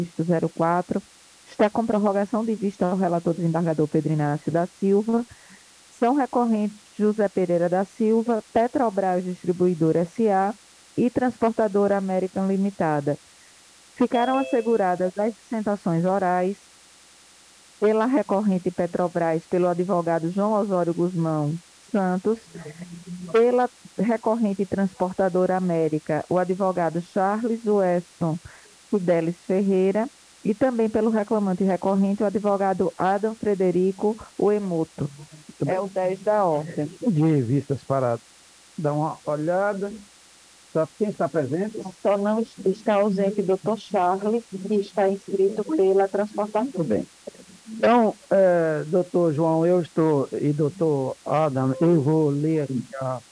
04, está com prorrogação de vista ao relator desembargador Pedro Inácio da Silva, são recorrentes José Pereira da Silva, Petrobras Distribuidora S.A. e Transportadora American Limitada. Ficaram asseguradas as sustentações orais pela recorrente Petrobras, pelo advogado João Osório Guzmão Santos, pela recorrente Transportadora América, o advogado Charles Weston Fidelis Ferreira, e também pelo reclamante recorrente, o advogado Adam Frederico Uemoto. É o 10 da ordem. De vistas para dar uma olhada. Quem está presente? Só não está ausente o doutor Charles, que está inscrito pela transportadora. Tudo bem. Então, doutor João, e doutor Adam, eu vou ler aqui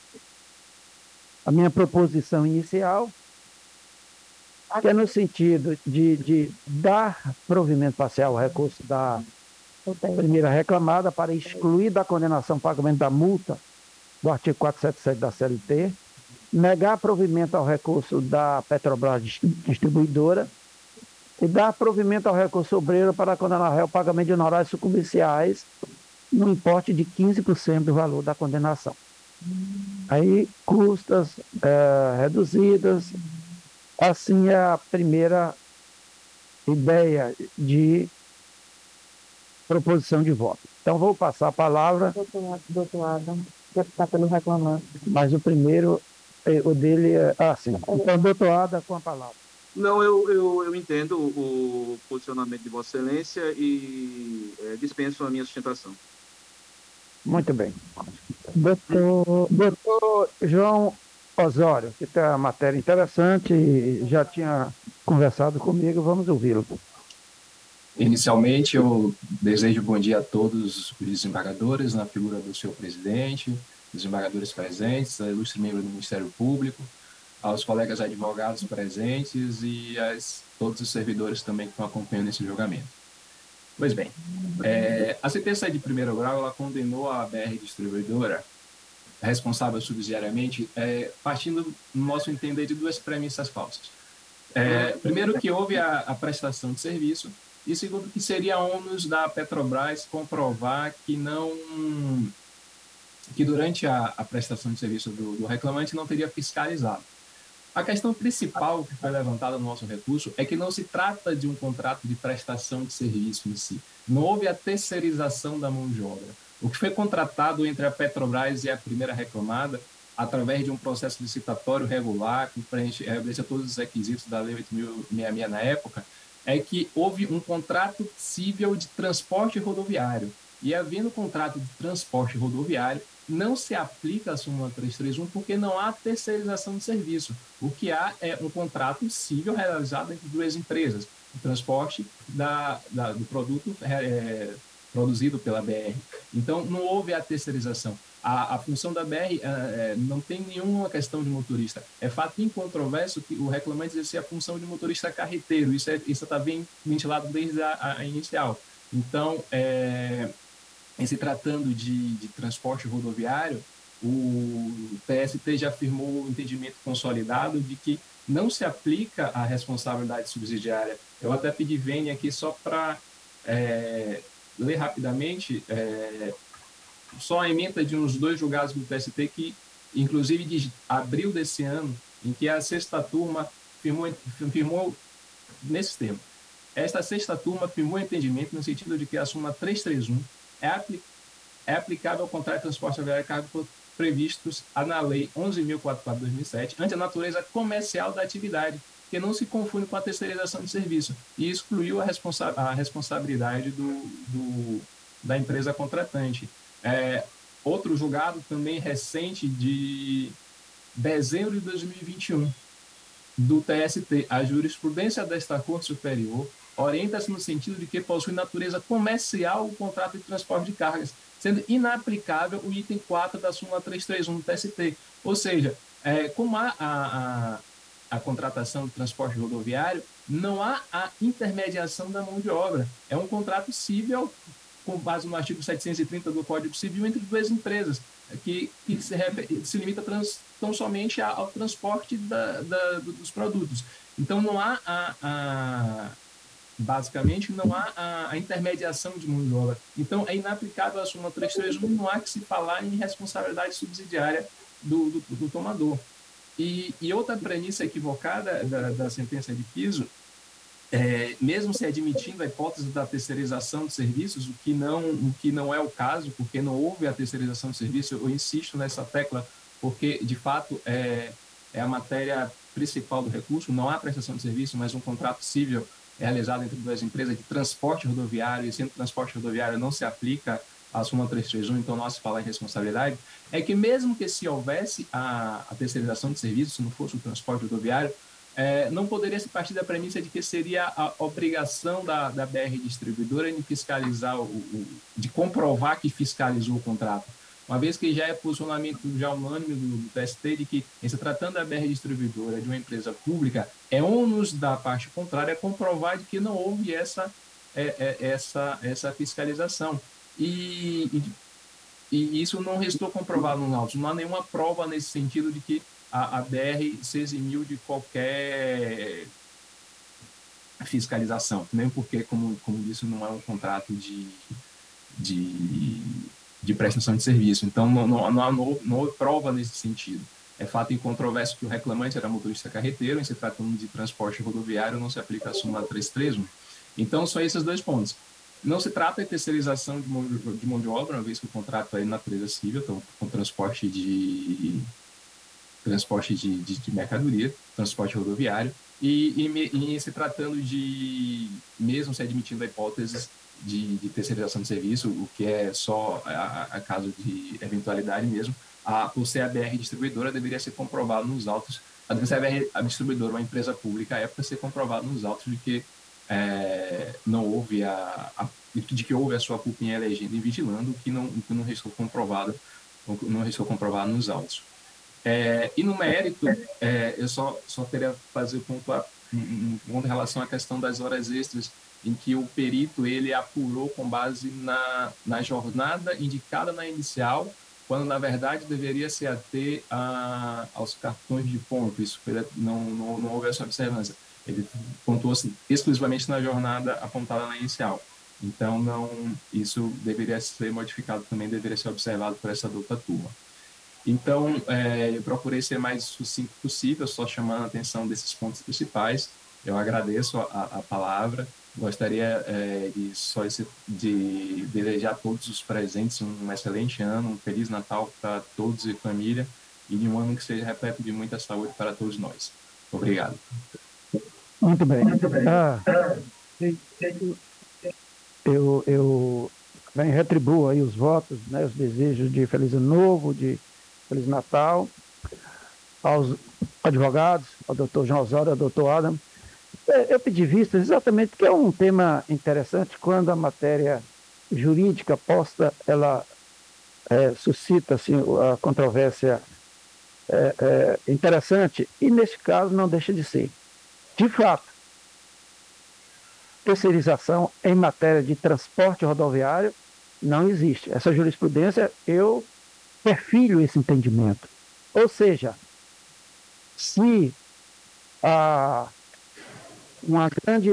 a minha proposição inicial, que é no sentido de dar provimento parcial ao recurso da primeira reclamada para excluir da condenação o pagamento da multa do artigo 477 da CLT, negar provimento ao recurso da Petrobras Distribuidora e dar provimento ao recurso obreiro para condenar réu ao pagamento de honorários sucumbenciais no importe de 15% do valor da condenação. Aí, custas reduzidas, assim é a primeira ideia de proposição de voto. Então, vou passar a palavra. Doutor Adam, que está pelo reclamante. Mas o primeiro, o dele é assim. Então, doutor Adam, com a palavra. Não, eu entendo o posicionamento de Vossa Excelência e dispenso a minha sustentação. Muito bem. Doutor João Osório, que tem uma matéria interessante e já tinha conversado comigo, vamos ouvi-lo. Inicialmente, eu desejo bom dia a todos os desembargadores, na figura do senhor presidente, desembargadores presentes, a ilustre membro do Ministério Público, aos colegas advogados presentes e a todos os servidores também que estão acompanhando esse julgamento. Pois bem, a sentença de primeiro grau, ela condenou a BR Distribuidora, responsável subsidiariamente, partindo, no nosso entender, de duas premissas falsas. Primeiro, que houve a prestação de serviço, e segundo, que seria ônus da Petrobras comprovar que durante a prestação de serviço do reclamante não teria fiscalizado. A questão principal que foi levantada no nosso recurso é que não se trata de um contrato de prestação de serviço em si. Não houve a terceirização da mão de obra. O que foi contratado entre a Petrobras e a primeira reclamada, através de um processo licitatório regular, que obedece a todos os requisitos da Lei 8.066 na época, é que houve um contrato civil de transporte rodoviário. E havendo contrato de transporte rodoviário, não se aplica a súmula 331 porque não há terceirização de serviço. O que há é um contrato civil realizado entre duas empresas, o transporte do produto produzido pela BR. Então, não houve a terceirização. A função da BR não tem nenhuma questão de motorista. É fato incontroverso que o reclamante exercia a função de motorista carreteiro. Isso está bem ventilado desde a inicial. Então, em se tratando de transporte rodoviário, o TST já afirmou o entendimento consolidado de que não se aplica a responsabilidade subsidiária. Eu até pedi vênia aqui só para ler rapidamente só a ementa de uns 2 julgados do TST que, inclusive, de abril desse ano, em que a sexta turma firmou nesse termo. Esta sexta turma firmou entendimento no sentido de que a súmula 331 é aplicável ao contrato de transporte aviário e cargo previstos na Lei 11.044/2007, ante a natureza comercial da atividade, que não se confunde com a terceirização de serviço, e excluiu a responsabilidade da empresa contratante. Outro julgado também recente de dezembro de 2021, do TST, a jurisprudência desta Corte Superior orienta-se no sentido de que possui natureza comercial o contrato de transporte de cargas, sendo inaplicável o item 4 da súmula 331 do TST. Ou seja, como há a contratação de transporte rodoviário, não há a intermediação da mão de obra. É um contrato civil, com base no artigo 730 do Código Civil, entre duas empresas, que se limita tão somente ao transporte dos produtos. Então, não há basicamente, não há a intermediação de mão de obra. Então, é inaplicável a súmula 331, não há que se falar em responsabilidade subsidiária do tomador. E outra premissa equivocada da sentença de piso, mesmo se admitindo a hipótese da terceirização de serviços, o que não é o caso, porque não houve a terceirização de serviços, eu insisto nessa tecla, porque, de fato, é a matéria principal do recurso, não há prestação de serviço, mas um contrato civil realizado entre duas empresas de transporte rodoviário, e sendo transporte rodoviário não se aplica a súmula 331, então não se fala em responsabilidade, é que mesmo que se houvesse a terceirização de serviços, se não fosse o transporte rodoviário, não poderia se partir da premissa de que seria a obrigação da BR distribuidora de fiscalizar, de comprovar que fiscalizou o contrato, uma vez que já é posicionamento já unânime do TST de que, em se tratando da BR distribuidora de uma empresa pública, é ônus da parte contrária comprovar de que não houve essa fiscalização. E isso não restou comprovado no auto. Não há nenhuma prova nesse sentido de que a BR se eximiu de qualquer fiscalização, mesmo porque, como disse, não é um contrato de prestação de serviço. Então, não houve prova nesse sentido. É fato incontroverso que o reclamante era motorista carreteiro, em se tratando de transporte rodoviário, não se aplica a súmula 331. Então, só esses dois pontos. Não se trata de terceirização de mão de obra, uma vez que o contrato é de natureza civil, então, com transporte de mercadoria, transporte rodoviário, e se tratando de, mesmo se admitindo a hipótese de terceirização de serviço, o que é só a caso de eventualidade mesmo, por ser a BR distribuidora, deveria ser comprovado nos autos, a distribuidora, uma empresa pública, à época, ser comprovado nos autos de que não houve de que houve a sua culpa em elegendo e vigilando, o que não restou comprovado nos autos. E no mérito, eu só teria que fazer um ponto em relação à questão das horas extras, em que o perito ele apurou com base na jornada indicada na inicial, quando na verdade deveria se ater aos cartões de ponto. Isso não houve essa observância. Ele pontuou assim, exclusivamente na jornada apontada na inicial. Então, isso deveria ser modificado também, deveria ser observado por essa dupla turma. Então, eu procurei ser mais sucinto possível, só chamando a atenção desses pontos principais. Eu agradeço a palavra. Gostaria de desejar a todos os presentes um excelente ano, um Feliz Natal para todos e família, e de um ano que seja repleto de muita saúde para todos nós. Obrigado. Muito bem. Eu retribuo aí os votos, né, os desejos de Feliz Ano Novo, de Feliz Natal, aos advogados, ao doutor João Osório, ao doutor Adam. Eu pedi vistas exatamente porque é um tema interessante quando a matéria jurídica posta, ela suscita assim, a controvérsia interessante, e nesse caso não deixa de ser. De fato, terceirização em matéria de transporte rodoviário não existe. Essa jurisprudência, eu perfilho esse entendimento. Ou seja, se uma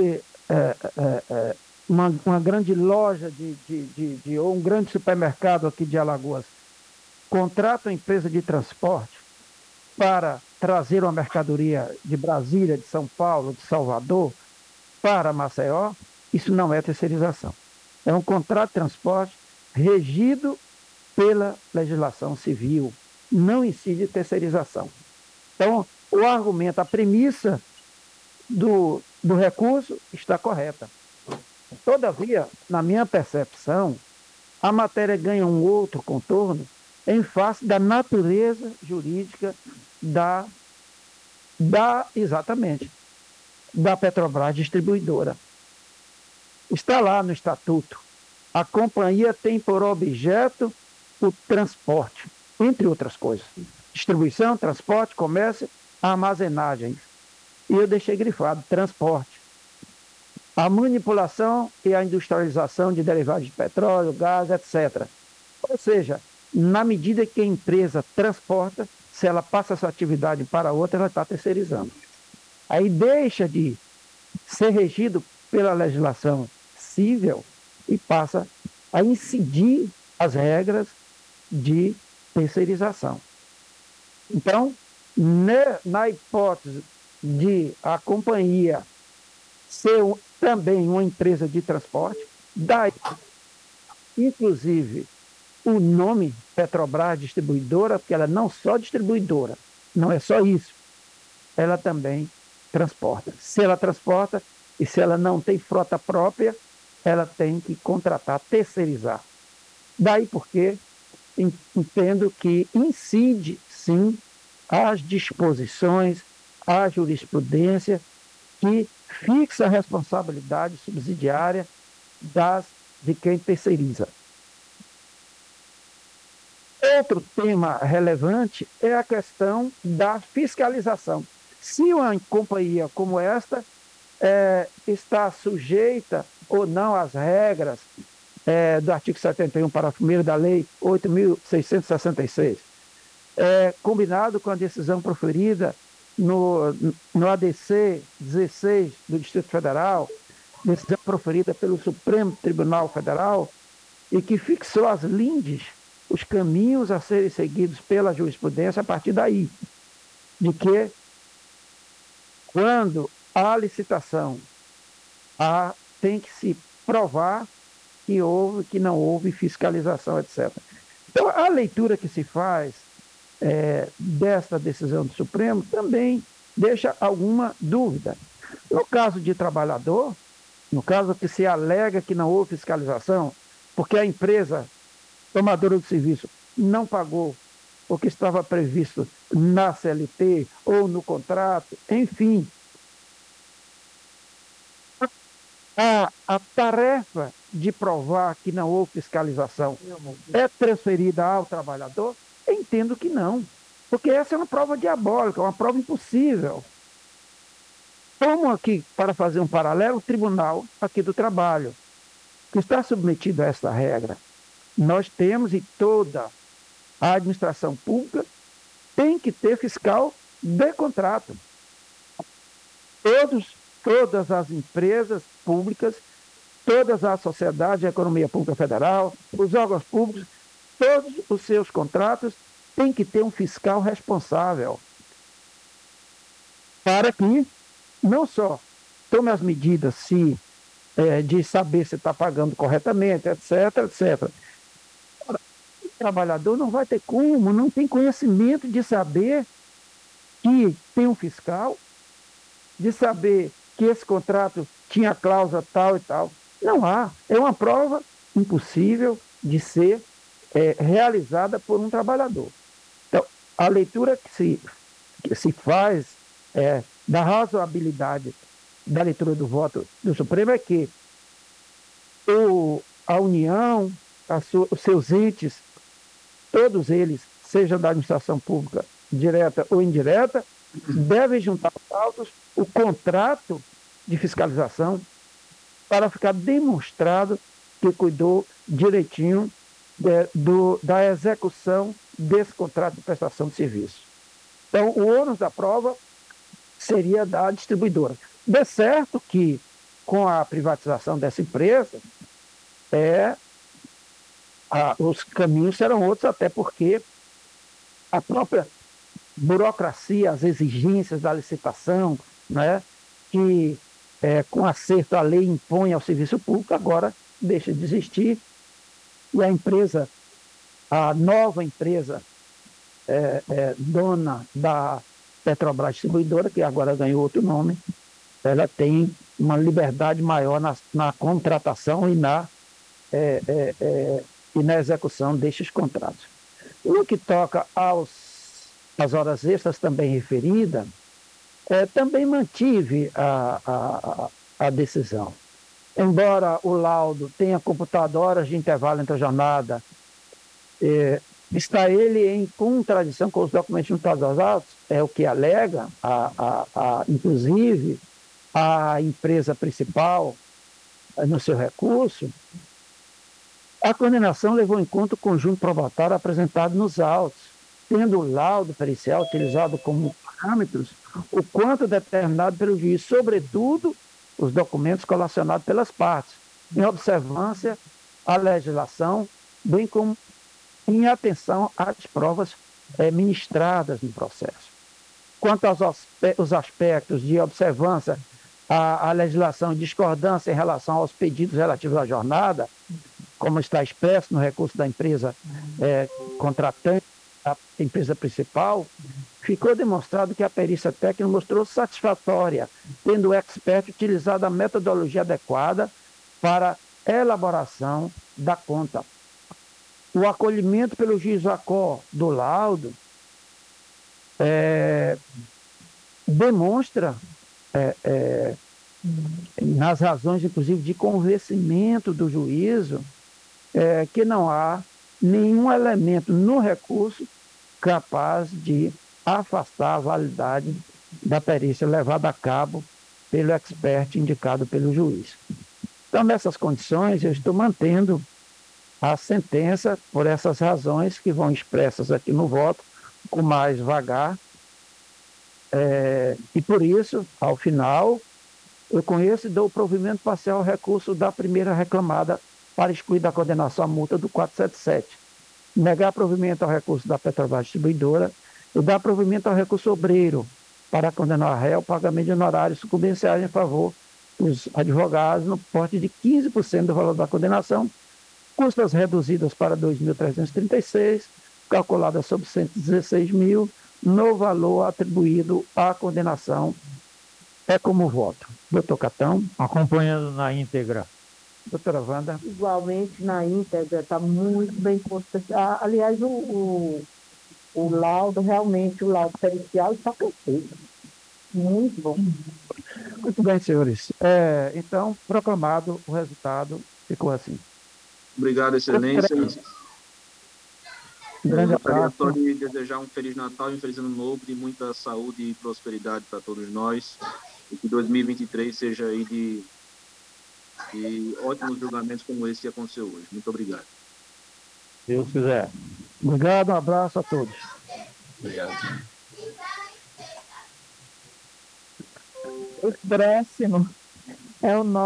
grande loja ou um grande supermercado aqui de Alagoas contrata uma empresa de transporte para trazer uma mercadoria de Brasília, de São Paulo, de Salvador, para Maceió, isso não é terceirização. É um contrato de transporte regido pela legislação civil, não incide terceirização. Então, o argumento, a premissa do recurso está correta. Todavia, na minha percepção, a matéria ganha um outro contorno em face da natureza jurídica exatamente, da Petrobras Distribuidora. Está lá no estatuto. A companhia tem por objeto o transporte, entre outras coisas. Distribuição, transporte, comércio, armazenagem. E eu deixei grifado, transporte. A manipulação e a industrialização de derivados de petróleo, gás, etc. Ou seja, na medida que a empresa transporta, se ela passa essa atividade para outra, ela está terceirizando. Aí deixa de ser regido pela legislação civil e passa a incidir as regras de terceirização. Então, na hipótese de a companhia ser também uma empresa de transporte, daí, inclusive, o nome Petrobras Distribuidora, porque ela não só distribuidora, não é só isso, ela também transporta. Se ela transporta e se ela não tem frota própria, ela tem que contratar, terceirizar. Daí porque entendo que incide, sim, as disposições, a jurisprudência que fixa a responsabilidade subsidiária de quem terceiriza. Outro tema relevante é a questão da fiscalização. Se uma companhia como esta está sujeita ou não às regras do artigo 71, parágrafo 1º da Lei 8.666, combinado com a decisão proferida no ADC 16 do Distrito Federal, decisão proferida pelo Supremo Tribunal Federal, e que fixou as lindes, os caminhos a serem seguidos pela jurisprudência a partir daí, de que quando há licitação, tem que se provar que não houve fiscalização, etc. Então, a leitura que se faz desta decisão do Supremo também deixa alguma dúvida. No caso de trabalhador, no caso que se alega que não houve fiscalização, porque a empresa tomadora de serviço não pagou o que estava previsto na CLT ou no contrato, enfim, a tarefa de provar que não houve fiscalização é transferida ao trabalhador? Eu entendo que não, porque essa é uma prova diabólica, uma prova impossível. Como aqui, para fazer um paralelo, o Tribunal aqui do Trabalho, que está submetido a essa regra, nós temos e toda a administração pública tem que ter fiscal de contrato. Todas as empresas públicas, todas as sociedades de economia pública federal, os órgãos públicos, todos os seus contratos têm que ter um fiscal responsável para que não só tome as medidas de saber se está pagando corretamente, etc., etc. O trabalhador não vai ter como, não tem conhecimento de saber que tem um fiscal, de saber que esse contrato tinha cláusula tal e tal. Não há. É uma prova impossível de ser realizada por um trabalhador. Então, a leitura que se faz da razoabilidade da leitura do voto do Supremo é que a União, os seus entes, todos eles, sejam da administração pública, direta ou indireta, devem juntar os autos, o contrato de fiscalização, para ficar demonstrado que cuidou direitinho da execução desse contrato de prestação de serviço. Então, o ônus da prova seria da distribuidora. De certo que, com a privatização dessa empresa, os caminhos serão outros, até porque a própria burocracia, as exigências da licitação, né, que com acerto a lei impõe ao serviço público, agora deixa de existir, e a nova empresa dona da Petrobras Distribuidora, que agora ganhou outro nome, ela tem uma liberdade maior na contratação e na execução destes contratos. No que toca às horas extras também referidas, também mantive a decisão. Embora o laudo tenha computado horas de intervalo entre a jornada, está ele em contradição com os documentos juntados aos autos, é o que alega, inclusive, a empresa principal no seu recurso. A condenação levou em conta o conjunto probatório apresentado nos autos, tendo o laudo pericial utilizado como parâmetros o quanto determinado pelo juiz, sobretudo os documentos colacionados pelas partes, em observância à legislação, bem como em atenção às provas ministradas no processo. Quanto aos aspectos de observância à legislação e discordância em relação aos pedidos relativos à jornada, como está expresso no recurso da empresa contratante, a empresa principal, ficou demonstrado que a perícia técnica mostrou satisfatória, tendo o expert utilizado a metodologia adequada para elaboração da conta. O acolhimento pelo juiz Jacó do laudo demonstra, nas razões, inclusive, de convencimento do juízo, que não há nenhum elemento no recurso capaz de afastar a validade da perícia levada a cabo pelo expert indicado pelo juiz. Então, nessas condições, eu estou mantendo a sentença por essas razões que vão expressas aqui no voto, com mais vagar, e por isso, ao final, eu conheço e dou provimento parcial ao recurso da primeira reclamada para excluir da condenação a multa do 477, negar provimento ao recurso da Petrobras Distribuidora e dar provimento ao recurso obreiro para condenar a réu ao pagamento de honorários sucumbenciais em favor dos advogados no porte de 15% do valor da condenação, custas reduzidas para 2.336, calculadas sobre 116 mil, no valor atribuído à condenação. É como voto. Doutor Catão. Acompanhando na íntegra. Doutora Wanda. Igualmente na íntegra, está muito bem construído. Aliás, o laudo, realmente, o laudo pericial está perfeito. Muito bom. Muito bem, senhores. Então, proclamado o resultado, ficou assim. Obrigado, Excelência. Grande Gostaria abraço. só de desejar um Feliz Natal e um Feliz Ano Novo, de muita saúde e prosperidade para todos nós. E que 2023 seja aí de ótimos julgamentos como esse que aconteceu hoje. Muito obrigado. Deus quiser. Obrigado, um abraço a todos. Obrigado. O próximo é o